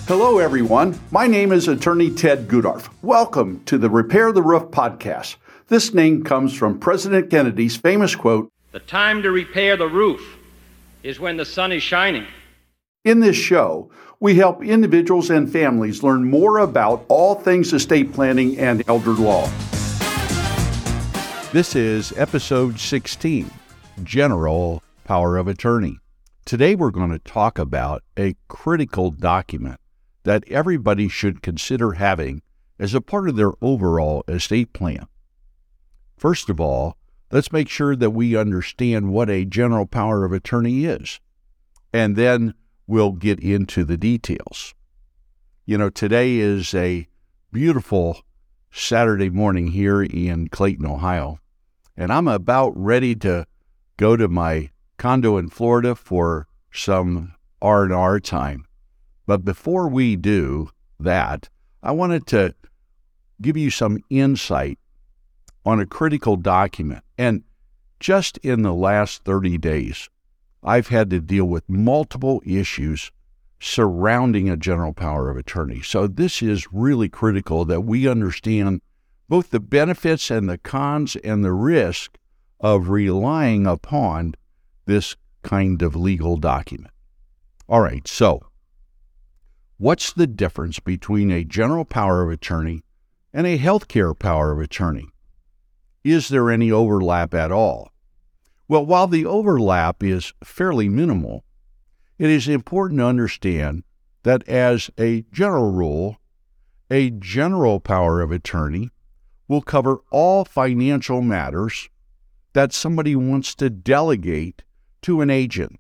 Hello, everyone. My name is Attorney Ted Goodorf. Welcome to the Repair the Roof podcast. This name comes from President Kennedy's famous quote, "The time to repair the roof is when the sun is shining." In this show, we help individuals and families learn more about all things estate planning and elder law. This is episode 16, General Power of Attorney. Today we're going to talk about a critical document that everybody should consider having as a part of their overall estate plan. First of all, let's make sure that we understand what a general power of attorney is, and then we'll get into the details. You know, today is a beautiful Saturday morning here in Clayton, Ohio, and I'm about ready to go to my condo in Florida for some R&R time. But before we do that, I wanted to give you some insight on a critical document. And just in the last 30 days, I've had to deal with multiple issues surrounding a general power of attorney. So this is really critical that we understand both the benefits and the cons and the risk of relying upon this kind of legal document. All right, so what's the difference between a general power of attorney and a healthcare power of attorney? Is there any overlap at all? Well, while the overlap is fairly minimal, it is important to understand that as a general rule, a general power of attorney will cover all financial matters that somebody wants to delegate to an agent,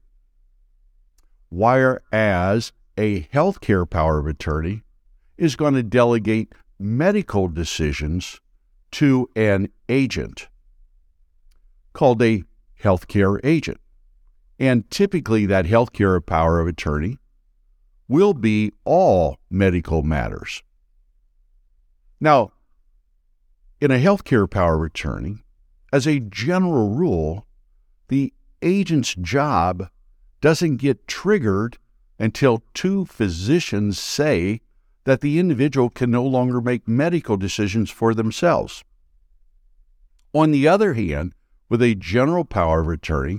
whereas a healthcare power of attorney is going to delegate medical decisions to an agent called a healthcare agent. And typically that healthcare power of attorney will be all medical matters. Now, in a healthcare power of attorney, as a general rule, the agent's job doesn't get triggered until two physicians say that the individual can no longer make medical decisions for themselves. On the other hand, with a general power of attorney,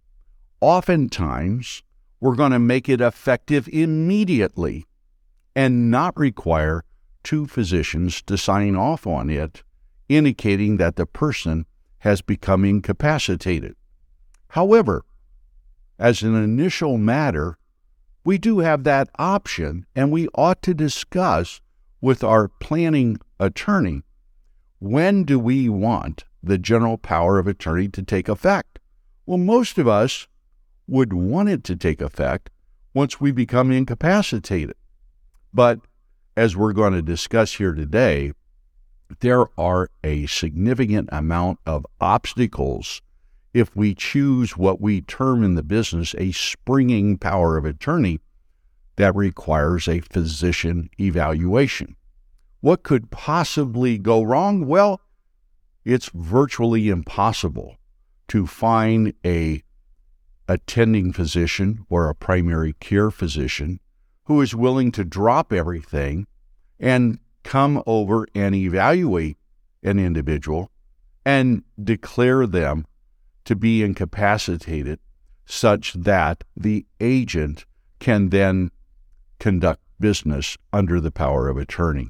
oftentimes we're going to make it effective immediately and not require two physicians to sign off on it, indicating that the person has become incapacitated. However, as an initial matter, we do have that option, and we ought to discuss with our planning attorney, when do we want the general power of attorney to take effect? Well, most of us would want it to take effect once we become incapacitated. But as we're going to discuss here today, there are a significant amount of obstacles if we choose what we term in the business a springing power of attorney that requires a physician evaluation. What could possibly go wrong? Well, it's virtually impossible to find a attending physician or a primary care physician who is willing to drop everything and come over and evaluate an individual and declare them to be incapacitated such that the agent can then conduct business under the power of attorney.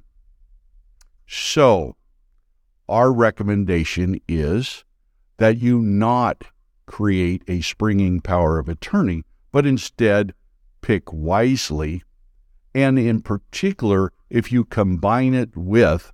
So, our recommendation is that you not create a springing power of attorney, but instead pick wisely, and in particular, if you combine it with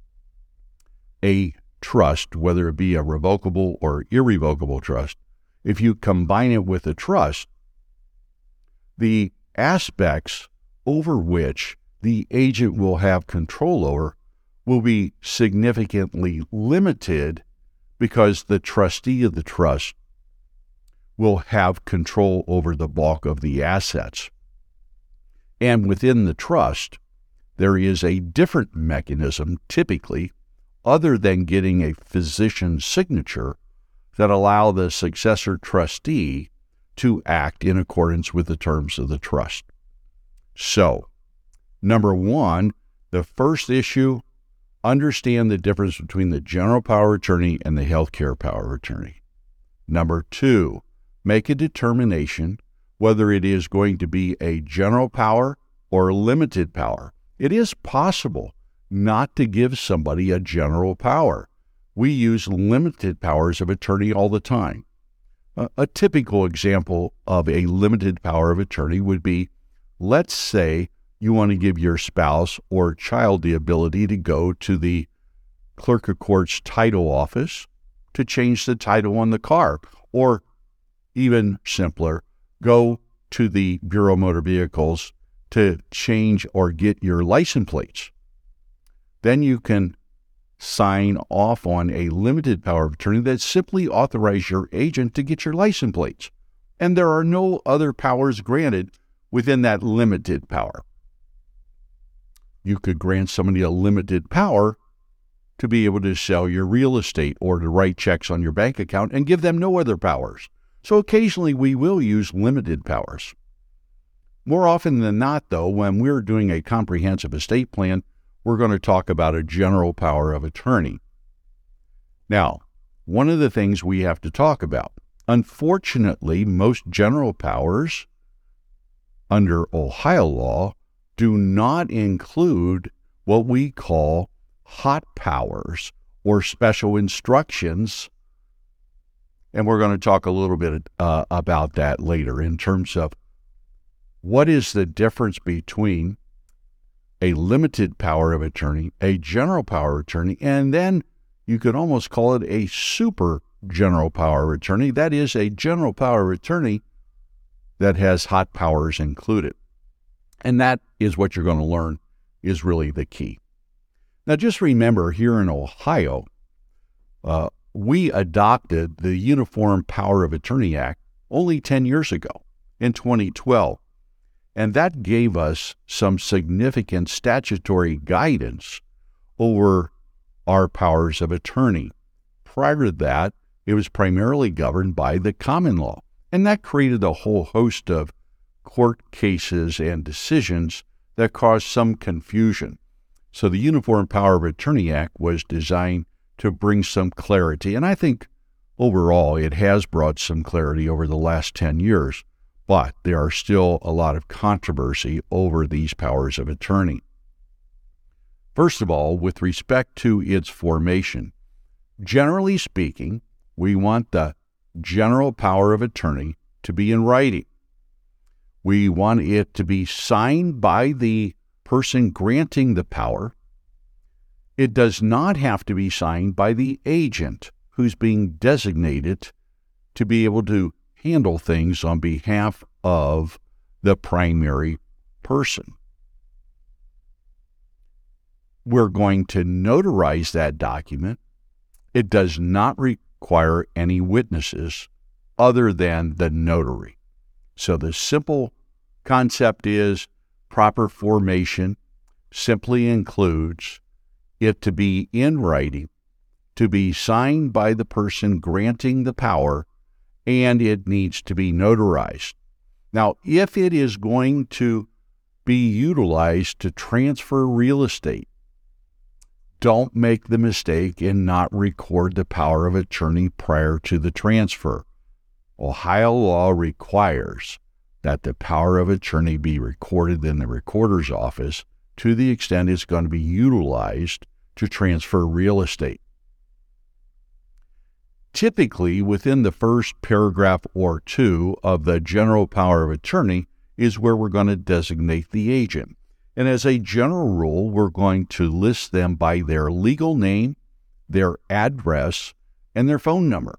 a trust, whether it be a revocable or irrevocable trust, if you combine it with a trust, the aspects over which the agent will have control over will be significantly limited because the trustee of the trust will have control over the bulk of the assets. And within the trust, there is a different mechanism, typically, other than getting a physician's signature, that allow the successor trustee to act in accordance with the terms of the trust. So, Number one, the first issue, understand the difference between the general power of attorney and the healthcare power of attorney. Number two, make a determination whether it is going to be a general power or a limited power. It is possible not to give somebody a general power. We use limited powers of attorney all the time. A typical example of a limited power of attorney would be, let's say you want to give your spouse or child the ability to go to the clerk of court's title office to change the title on the car, or even simpler, go to the Bureau of Motor Vehicles to change or get your license plates. Then you can sign off on a limited power of attorney that simply authorizes your agent to get your license plates. And there are no other powers granted within that limited power. You could grant somebody a limited power to be able to sell your real estate or to write checks on your bank account and give them no other powers. So occasionally we will use limited powers. More often than not, though, when we're doing a comprehensive estate plan, we're going to talk about a general power of attorney. Now, one of the things we have to talk about, unfortunately, most general powers under Ohio law do not include what we call hot powers or special instructions. And we're going to talk a little bit about that later in terms of what is the difference between a limited power of attorney, a general power of attorney, and then you could almost call it a super general power of attorney. That is a general power of attorney that has hot powers included. And that is what you're going to learn is really the key. Now, just remember, here in Ohio, we adopted the Uniform Power of Attorney Act only 10 years ago, in 2012. And that gave us some significant statutory guidance over our powers of attorney. Prior to that, it was primarily governed by the common law. And that created a whole host of court cases and decisions that caused some confusion. So the Uniform Power of Attorney Act was designed to bring some clarity. And I think overall it has brought some clarity over the last 10 years. But there are still a lot of controversy over these powers of attorney. First of all, with respect to its formation, generally speaking, we want the general power of attorney to be in writing. We want it to be signed by the person granting the power. It does not have to be signed by the agent who's being designated to be able to handle things on behalf of the primary person. We're going to notarize that document. It does not require any witnesses other than the notary. So the simple concept is proper formation simply includes it to be in writing, to be signed by the person granting the power, and it needs to be notarized. Now, if it is going to be utilized to transfer real estate, don't make the mistake in not record the power of attorney prior to the transfer. Ohio law requires that the power of attorney be recorded in the recorder's office to the extent it's going to be utilized to transfer real estate. Typically, within the first paragraph or two of the general power of attorney is where we're going to designate the agent. And as a general rule, we're going to list them by their legal name, their address, and their phone number.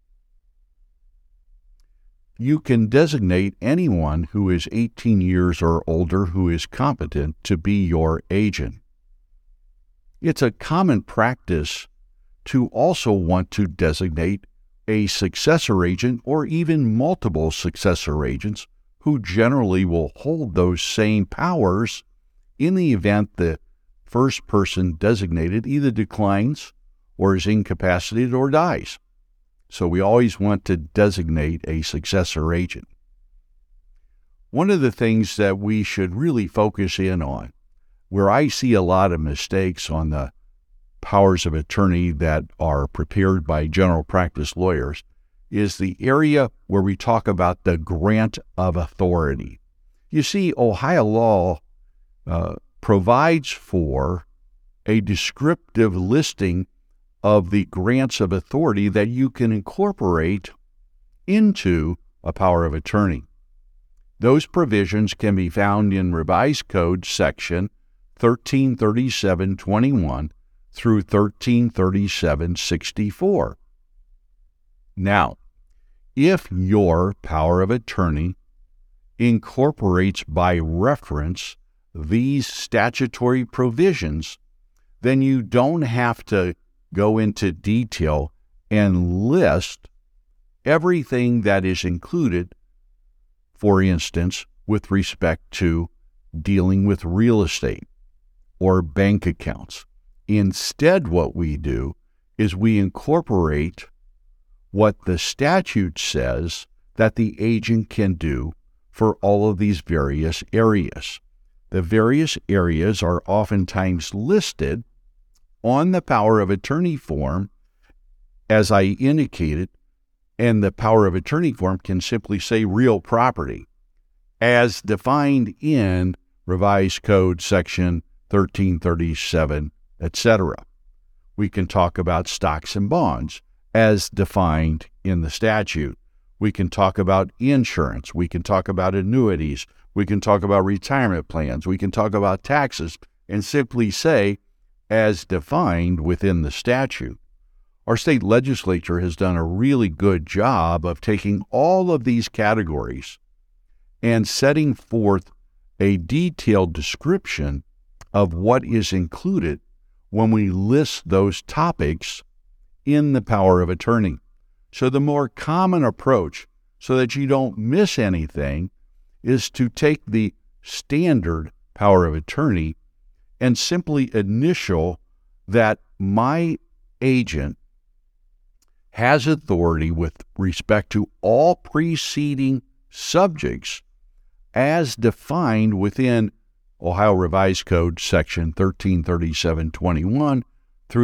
You can designate anyone who is 18 years or older who is competent to be your agent. It's a common practice to also want to designate a successor agent or even multiple successor agents who generally will hold those same powers in the event the first person designated either declines or is incapacitated or dies. So we always want to designate a successor agent. One of the things that we should really focus in on where I see a lot of mistakes on the powers of attorney that are prepared by general practice lawyers is the area where we talk about the grant of authority. You see, Ohio law provides for a descriptive listing of the grants of authority that you can incorporate into a power of attorney. Those provisions can be found in Revised Code section 1337.21 through 1337.64. Now, if your power of attorney incorporates by reference these statutory provisions, then you don't have to go into detail and list everything that is included, for instance, with respect to dealing with real estate or bank accounts. Instead, what we do is we incorporate what the statute says that the agent can do for all of these various areas. The various areas are oftentimes listed on the power of attorney form, as I indicated, and the power of attorney form can simply say real property, as defined in Revised Code section 1337, etc. We can talk about stocks and bonds, as defined in the statute. We can talk about insurance. We can talk about annuities. We can talk about retirement plans. We can talk about taxes, and simply say, as defined within the statute. Our state legislature has done a really good job of taking all of these categories and setting forth a detailed description of what is included when we list those topics in the power of attorney. So the more common approach, so that you don't miss anything, is to take the standard power of attorney and simply initial that my agent has authority with respect to all preceding subjects as defined within Ohio Revised Code section 1337.21 through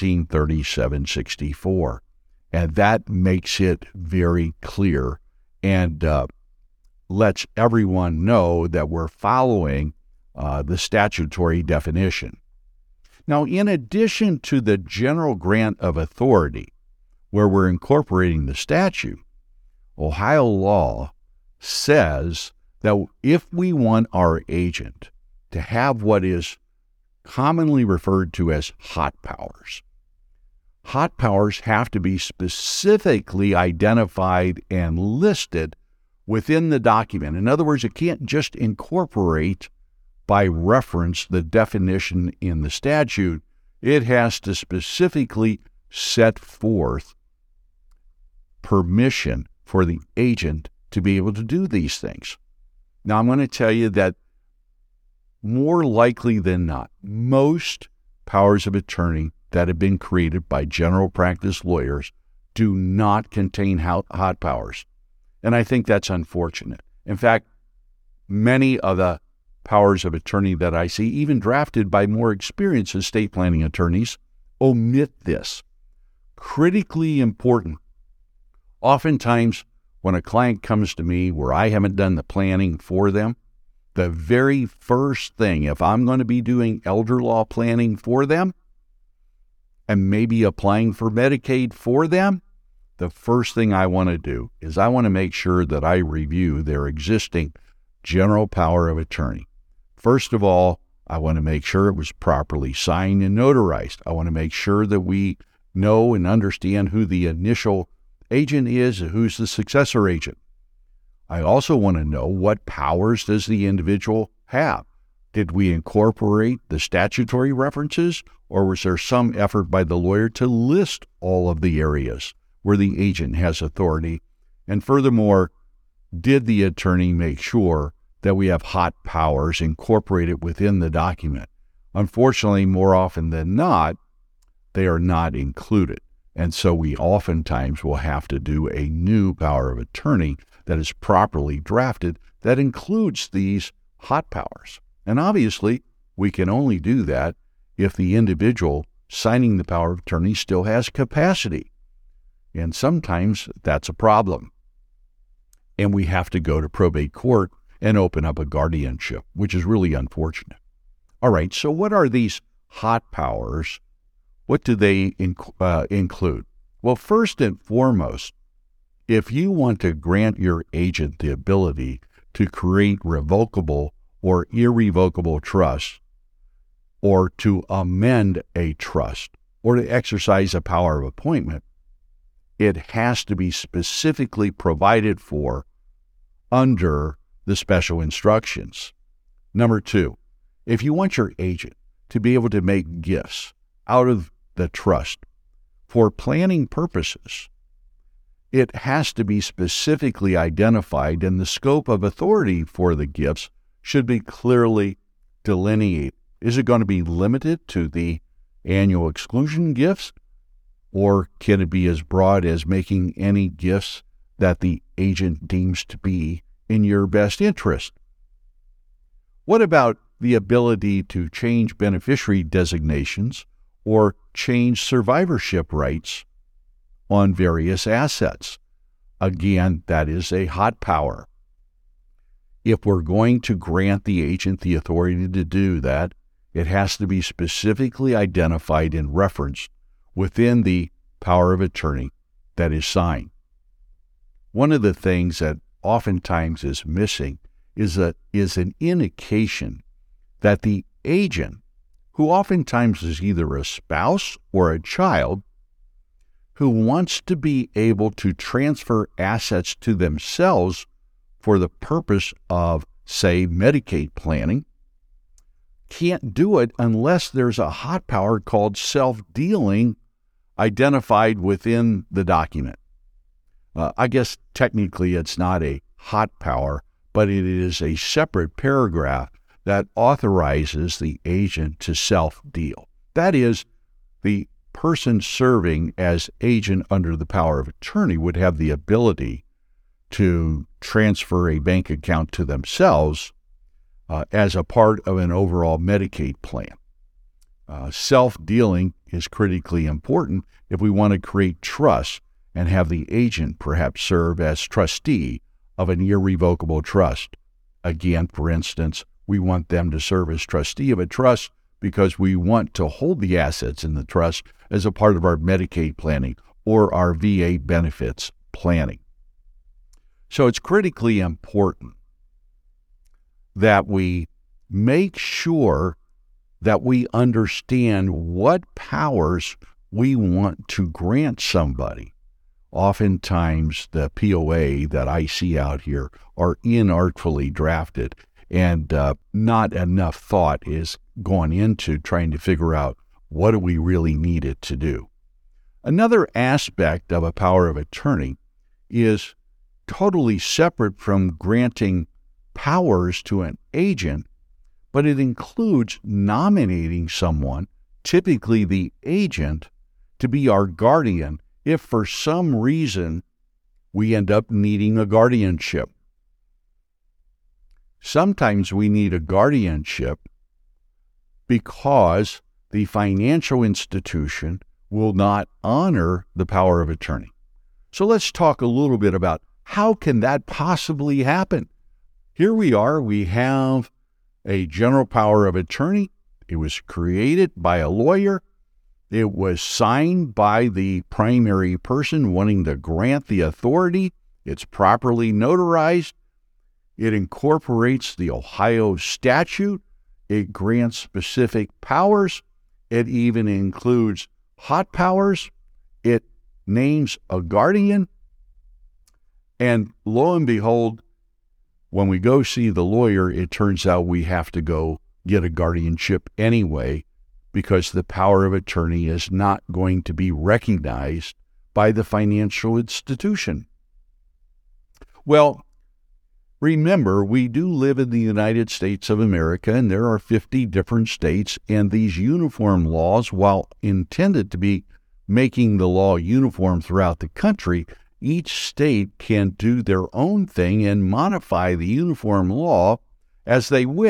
1337.64. And that makes it very clear and lets everyone know that we're following the statutory definition. Now, in addition to the general grant of authority, where we're incorporating the statute, Ohio law says that if we want our agent to have what is commonly referred to as hot powers have to be specifically identified and listed within the document. In other words, it can't just incorporate by reference the definition in the statute. It has to specifically set forth permission for the agent to be able to do these things. Now, I'm going to tell you that more likely than not, most powers of attorney that have been created by general practice lawyers do not contain hot powers. And I think that's unfortunate. In fact, many of the powers of attorney that I see, even drafted by more experienced estate planning attorneys, omit this. Critically important. Oftentimes, when a client comes to me where I haven't done the planning for them, the very first thing, if I'm going to be doing elder law planning for them and maybe applying for Medicaid for them, the first thing I want to do is I want to make sure that I review their existing general power of attorney. First of all, I want to make sure it was properly signed and notarized. I want to make sure that we know and understand who the initial agent is and who's the successor agent. I also want to know what powers does the individual have. Did we incorporate the statutory references, or was there some effort by the lawyer to list all of the areas where the agent has authority? And furthermore, did the attorney make sure that we have hot powers incorporated within the document? Unfortunately, more often than not, they are not included. And so we oftentimes will have to do a new power of attorney that is properly drafted that includes these hot powers. And obviously, we can only do that if the individual signing the power of attorney still has capacity. And sometimes that's a problem. And we have to go to probate court and open up a guardianship, which is really unfortunate. All right, so what are these hot powers? What do they include? Well, first and foremost, if you want to grant your agent the ability to create revocable or irrevocable trusts, or to amend a trust, or to exercise a power of appointment, it has to be specifically provided for under the special instructions. Number two, if you want your agent to be able to make gifts out of the trust for planning purposes, it has to be specifically identified, and the scope of authority for the gifts should be clearly delineated. Is it going to be limited to the annual exclusion gifts, or can it be as broad as making any gifts that the agent deems to be in your best interest? What about the ability to change beneficiary designations or change survivorship rights on various assets? Again, that is a hot power. If we're going to grant the agent the authority to do that, it has to be specifically identified and referenced within the power of attorney that is signed. One of the things that oftentimes is missing is an indication that the agent, who oftentimes is either a spouse or a child, who wants to be able to transfer assets to themselves for the purpose of, say, Medicaid planning, can't do it unless there's a hot power called self-dealing identified within the document. I guess technically it's not a hot power, but it is a separate paragraph that authorizes the agent to self-deal. That is, the person serving as agent under the power of attorney would have the ability to transfer a bank account to themselves as a part of an overall Medicaid plan. Self-dealing is critically important if we want to create trust and have the agent perhaps serve as trustee of an irrevocable trust. Again, for instance, we want them to serve as trustee of a trust because we want to hold the assets in the trust as a part of our Medicaid planning or our VA benefits planning. So it's critically important that we make sure that we understand what powers we want to grant somebody. Oftentimes, the POA that I see out here are inartfully drafted, and not enough thought is gone into trying to figure out what do we really need it to do. Another aspect of a power of attorney is totally separate from granting powers to an agent, but it includes nominating someone, typically the agent, to be our guardian if for some reason we end up needing a guardianship. Sometimes we need a guardianship because the financial institution will not honor the power of attorney. So let's talk a little bit about how can that possibly happen. Here we are, we have a general power of attorney. It was created by a lawyer. It was signed by the primary person wanting to grant the authority. It's properly notarized. It incorporates the Ohio statute. It grants specific powers. It even includes hot powers. It names a guardian. And lo and behold, when we go see the lawyer, it turns out we have to go get a guardianship anyway because the power of attorney is not going to be recognized by the financial institution. Well, remember, we do live in the United States of America, and there are 50 different states, and these uniform laws, while intended to be making the law uniform throughout the country, each state can do their own thing and modify the uniform law as they wish.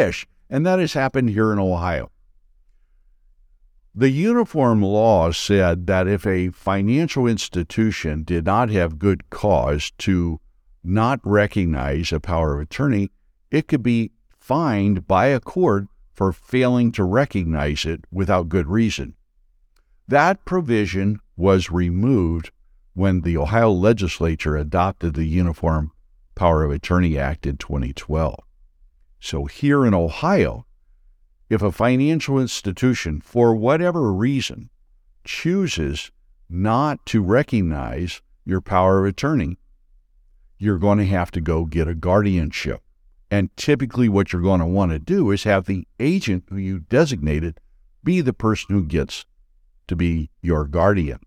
And that has happened here in Ohio. The uniform law said that if a financial institution did not have good cause to not recognize a power of attorney, it could be fined by a court for failing to recognize it without good reason. That provision was removed when the Ohio legislature adopted the Uniform Power of Attorney Act in 2012. So here in Ohio, if a financial institution, for whatever reason, chooses not to recognize your power of attorney, you're going to have to go get a guardianship. And typically what you're going to want to do is have the agent who you designated be the person who gets to be your guardian.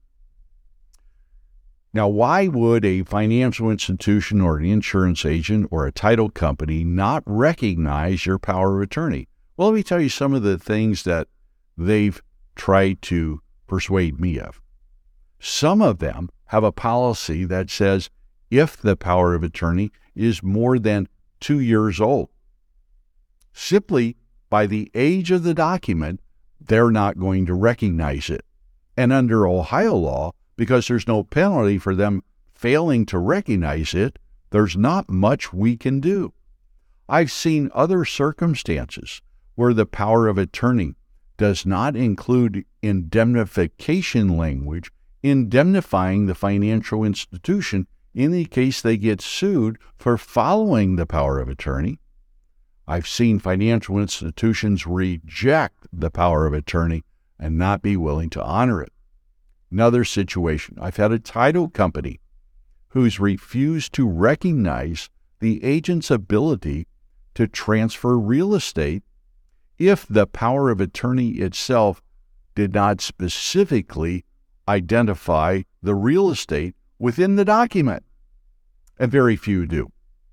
Now, why would a financial institution or an insurance agent or a title company not recognize your power of attorney? Well, let me tell you some of the things that they've tried to persuade me of. Some of them have a policy that says if the power of attorney is more than 2 years old, simply by the age of the document, they're not going to recognize it. And under Ohio law, because there's no penalty for them failing to recognize it, there's not much we can do. I've seen other circumstances where the power of attorney does not include indemnification language, indemnifying the financial institution in the case they get sued for following the power of attorney. I've seen financial institutions reject the power of attorney and not be willing to honor it. Another situation, I've had a title company who's refused to recognize the agent's ability to transfer real estate if the power of attorney itself did not specifically identify the real estate within the document. And very few do.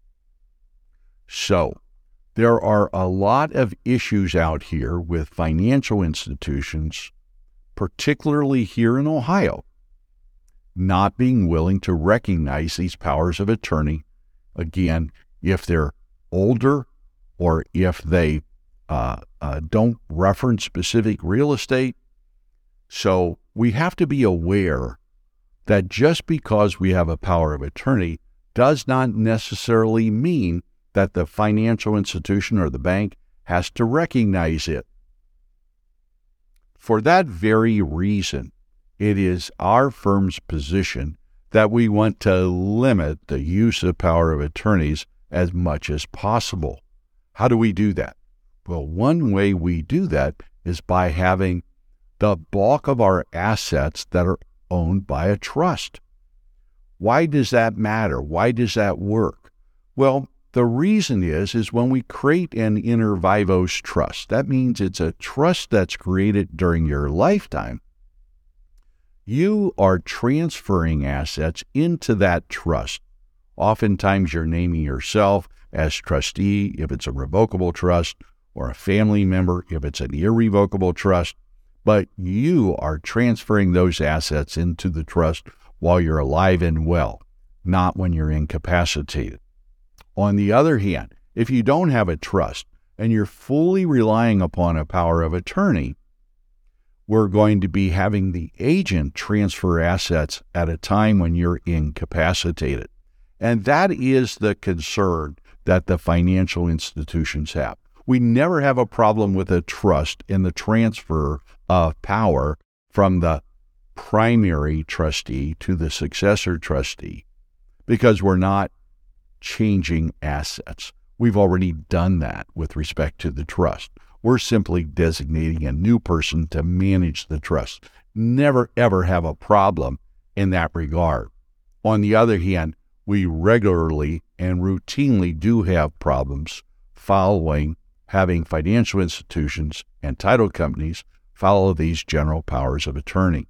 So, there are a lot of issues out here with financial institutions, particularly here in Ohio, not being willing to recognize these powers of attorney, again, if they're older or if they don't reference specific real estate. So we have to be aware that just because we have a power of attorney does not necessarily mean that the financial institution or the bank has to recognize it. For that very reason, it is our firm's position that we want to limit the use of power of attorneys as much as possible. How do we do that? Well, one way we do that is by having the bulk of our assets that are owned by a trust. Why does that matter? Why does that work? Well, the reason is when we create an inter vivos trust, that means it's a trust that's created during your lifetime. You are transferring assets into that trust. Oftentimes you're naming yourself as trustee if it's a revocable trust, or a family member if it's an irrevocable trust, but you are transferring those assets into the trust while you're alive and well, not when you're incapacitated. On the other hand, if you don't have a trust and you're fully relying upon a power of attorney, we're going to be having the agent transfer assets at a time when you're incapacitated. And that is the concern that the financial institutions have. We never have a problem with a trust in the transfer of power from the primary trustee to the successor trustee because we're not changing assets. We've already done that with respect to the trust. We're simply designating a new person to manage the trust. Never, ever have a problem in that regard. On the other hand, we regularly and routinely do have problems following having financial institutions and title companies follow these general powers of attorney.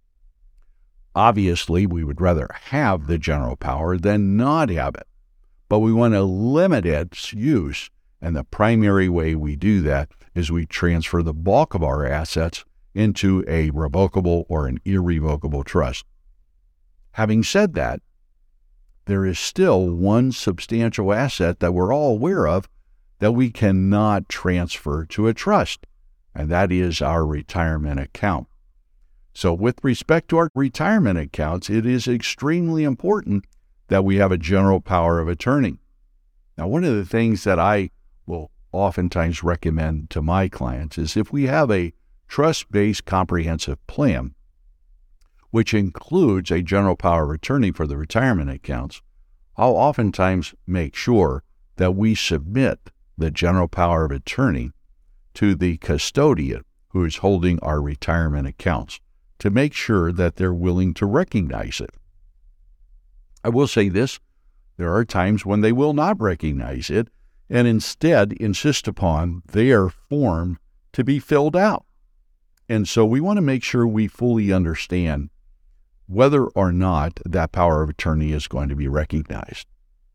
Obviously, we would rather have the general power than not have it, but we want to limit its use, and the primary way we do that is we transfer the bulk of our assets into a revocable or an irrevocable trust. Having said that, there is still one substantial asset that we're all aware of, that we cannot transfer to a trust, and that is our retirement account. So with respect to our retirement accounts, it is extremely important that we have a general power of attorney. Now, one of the things that I will oftentimes recommend to my clients is if we have a trust-based comprehensive plan, which includes a general power of attorney for the retirement accounts, I'll oftentimes make sure that we submit the general power of attorney to the custodian who is holding our retirement accounts to make sure that they're willing to recognize it. I will say this, there are times when they will not recognize it and instead insist upon their form to be filled out. And so we want to make sure we fully understand whether or not that power of attorney is going to be recognized.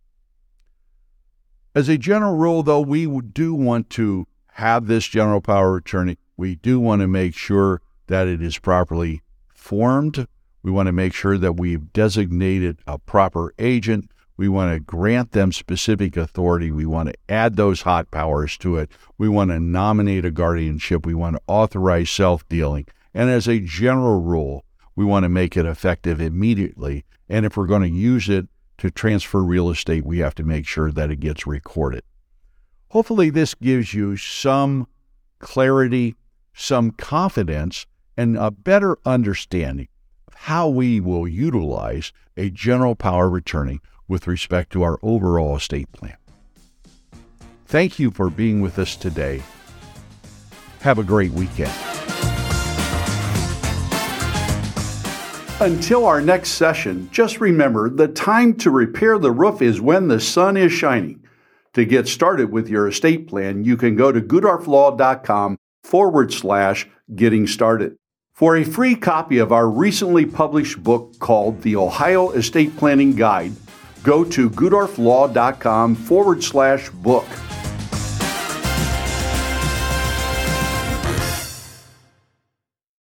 As a general rule, though, we do want to have this general power of attorney. We do want to make sure that it is properly formed. We want to make sure that we've designated a proper agent. We want to grant them specific authority. We want to add those hot powers to it. We want to nominate a guardianship. We want to authorize self-dealing. And as a general rule, we want to make it effective immediately. And if we're going to use it to transfer real estate, we have to make sure that it gets recorded. Hopefully this gives you some clarity, some confidence, and a better understanding of how we will utilize a general power of attorney with respect to our overall estate plan. Thank you for being with us today. Have a great weekend. Until our next session, just remember the time to repair the roof is when the sun is shining. To get started with your estate plan, you can go to goodorflaw.com/getting started. For a free copy of our recently published book called The Ohio Estate Planning Guide, go to goodorflaw.com/book.